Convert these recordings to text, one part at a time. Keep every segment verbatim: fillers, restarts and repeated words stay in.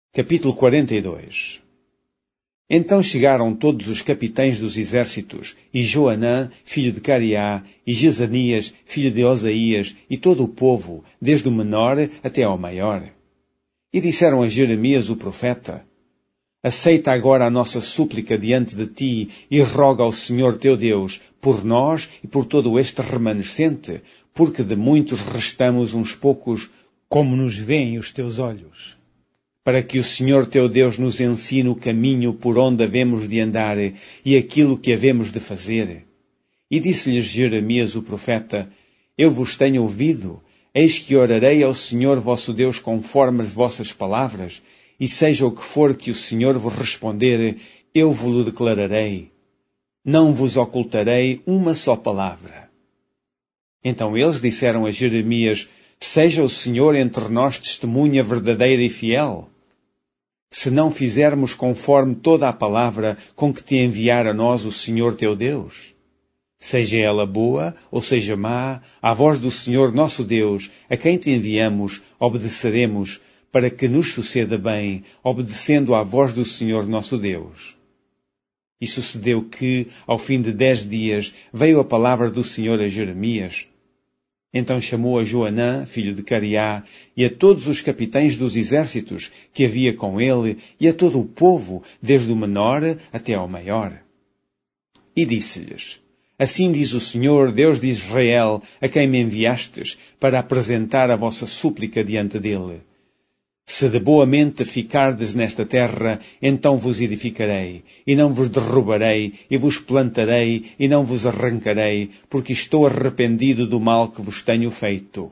Capítulo quarenta e dois. Então chegaram todos os capitães dos exércitos, e Joanã, filho de Cariá, e Jezanias, filho de Osaías, e todo o povo, desde o menor até ao maior. E disseram a Jeremias o profeta: Aceita agora a nossa súplica diante de ti, e roga ao Senhor teu Deus, por nós e por todo este remanescente, porque de muitos restamos uns poucos, como nos veem os teus olhos. Para que o Senhor teu Deus nos ensine o caminho por onde havemos de andar e aquilo que havemos de fazer. E disse-lhes Jeremias o profeta: Eu vos tenho ouvido, eis que orarei ao Senhor vosso Deus conforme as vossas palavras, e seja o que for que o Senhor vos responder, eu vos declararei. Não vos ocultarei uma só palavra. Então eles disseram a Jeremias: Seja o Senhor entre nós testemunha verdadeira e fiel. Se não fizermos conforme toda a palavra com que te enviar a nós o Senhor teu Deus, seja ela boa ou seja má, à voz do Senhor nosso Deus, a quem te enviamos, obedeceremos, para que nos suceda bem, obedecendo à voz do Senhor nosso Deus. E sucedeu que, ao fim de dez dias, veio a palavra do Senhor a Jeremias. Então chamou a Joanã, filho de Cariá, e a todos os capitães dos exércitos que havia com ele, e a todo o povo, desde o menor até ao maior. E disse-lhes: Assim diz o Senhor, Deus de Israel, a quem me enviastes, para apresentar a vossa súplica diante dele. Se de boa mente ficardes nesta terra, então vos edificarei, e não vos derrubarei, e vos plantarei, e não vos arrancarei, porque estou arrependido do mal que vos tenho feito.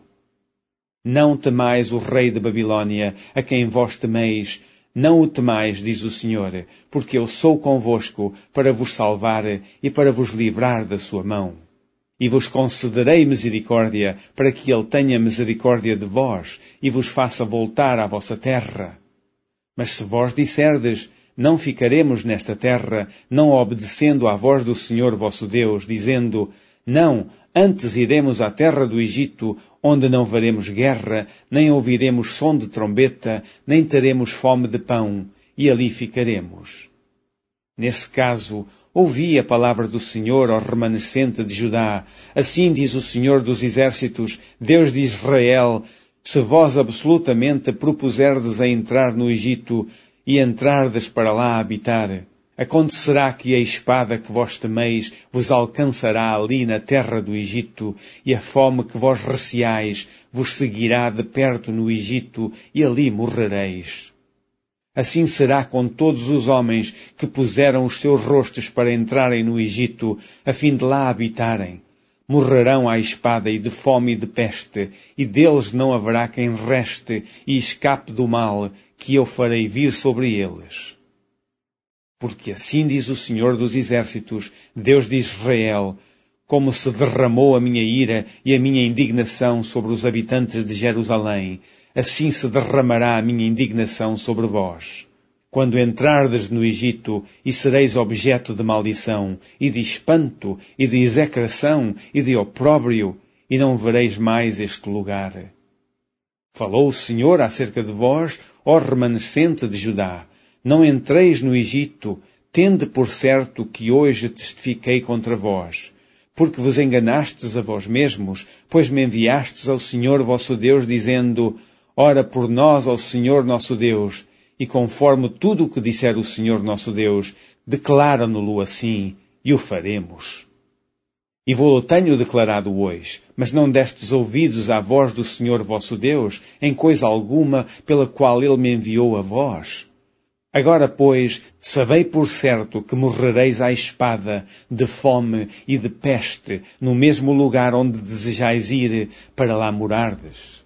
Não temais o rei de Babilônia, a quem vós temeis, não o temais, diz o Senhor, porque eu sou convosco para vos salvar e para vos livrar da sua mão. E vos concederei misericórdia, para que ele tenha misericórdia de vós, e vos faça voltar à vossa terra. Mas se vós disserdes, não ficaremos nesta terra, não obedecendo à voz do Senhor vosso Deus, dizendo, não, antes iremos à terra do Egito, onde não veremos guerra, nem ouviremos som de trombeta, nem teremos fome de pão, e ali ficaremos. Nesse caso, ouvi a palavra do Senhor ao remanescente de Judá. Assim diz o Senhor dos exércitos, Deus de Israel, se vós absolutamente propuserdes a entrar no Egito e entrardes para lá habitar, acontecerá que a espada que vós temeis vos alcançará ali na terra do Egito, e a fome que vós receais vos seguirá de perto no Egito, e ali morrereis. Assim será com todos os homens que puseram os seus rostos para entrarem no Egito, a fim de lá habitarem. Morrerão à espada e de fome e de peste, e deles não haverá quem reste e escape do mal que eu farei vir sobre eles. Porque assim diz o Senhor dos exércitos, Deus de Israel, como se derramou a minha ira e a minha indignação sobre os habitantes de Jerusalém, assim se derramará a minha indignação sobre vós. Quando entrardes no Egito, e sereis objeto de maldição, e de espanto, e de execração, e de opróbrio, e não vereis mais este lugar. Falou o Senhor acerca de vós, ó remanescente de Judá. Não entreis no Egito, tende por certo que hoje testifiquei contra vós. Porque vos enganastes a vós mesmos, pois me enviastes ao Senhor vosso Deus, dizendo, ora por nós ao Senhor nosso Deus, e conforme tudo o que disser o Senhor nosso Deus, declara-no-lo assim, e o faremos. E vou-lo tenho declarado hoje, mas não destes ouvidos à voz do Senhor vosso Deus, em coisa alguma pela qual ele me enviou a vós. Agora, pois, sabei por certo que morrereis à espada, de fome e de peste, no mesmo lugar onde desejais ir, para lá morardes.